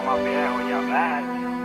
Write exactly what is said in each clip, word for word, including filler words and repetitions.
más viejo, ya ves.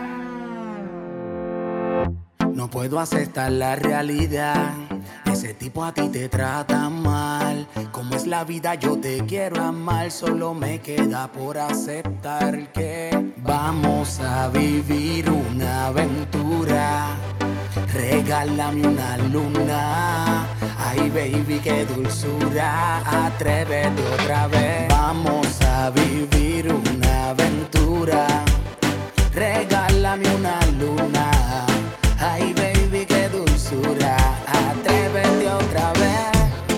No puedo aceptar la realidad. Ese tipo a ti te trata mal. Como es la vida, yo te quiero amar. Solo me queda por aceptar que vamos a vivir una aventura. Regálame una luna. Ay, baby, qué dulzura. Atrévete otra vez. Vamos a vivir una aventura. Regálame una luna. Ay, baby, qué dulzura. Atrévete otra vez.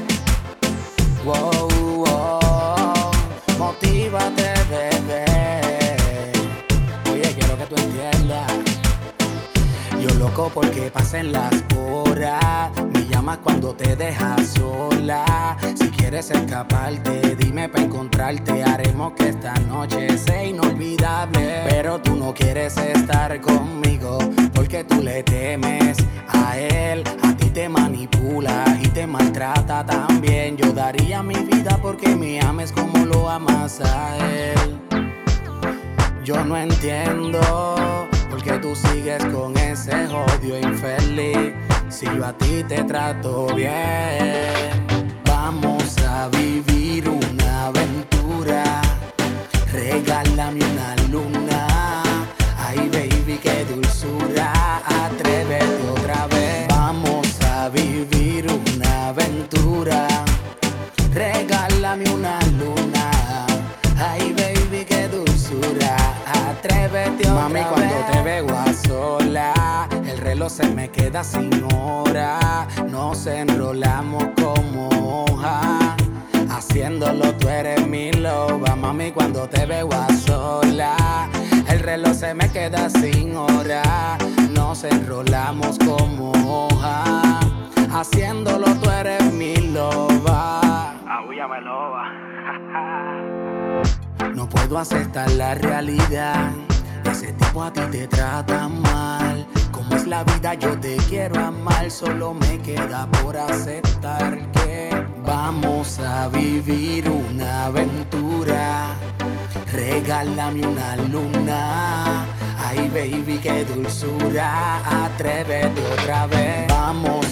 Wow, wow. Motívate, bebé. Oye, quiero que tú entiendas. Yo loco porque pasen las horas. Me llamas cuando te dejas sola. Si quieres escaparte, dime para encontrarte. Haremos que esta noche sea inolvidable. Pero tú no quieres estar conmigo porque tú le temes a él. A ti te manipula y te maltrata también. Yo daría mi vida porque me ames como lo amas a él. Yo no entiendo por qué tú sigues con ese odio infeliz. Si yo a ti te trato bien. Vamos a vivir una aventura. Regálame una luna. Ay, baby, qué dulzura. Atrévete otra vez. Vamos a vivir una aventura. Regálame una luna. Ay, baby, qué dulzura. Atrévete otra Mami, vez. Cuando te veo a sola, el reloj se me queda sin hora. Nos enrolamos como hoja. Haciéndolo tú eres mi loba. Mami, cuando te veo a sola, el reloj se me queda sin hora. Nos enrolamos como hoja. Haciéndolo tú eres mi loba. Ahúllame, loba. No puedo aceptar la realidad. Ese tipo a ti te trata mal. Como es la vida, yo te quiero amar. Solo me queda por aceptar que vamos a vivir una aventura. Regálame una luna. Ay, baby, qué dulzura. Atrévete otra vez. Vamos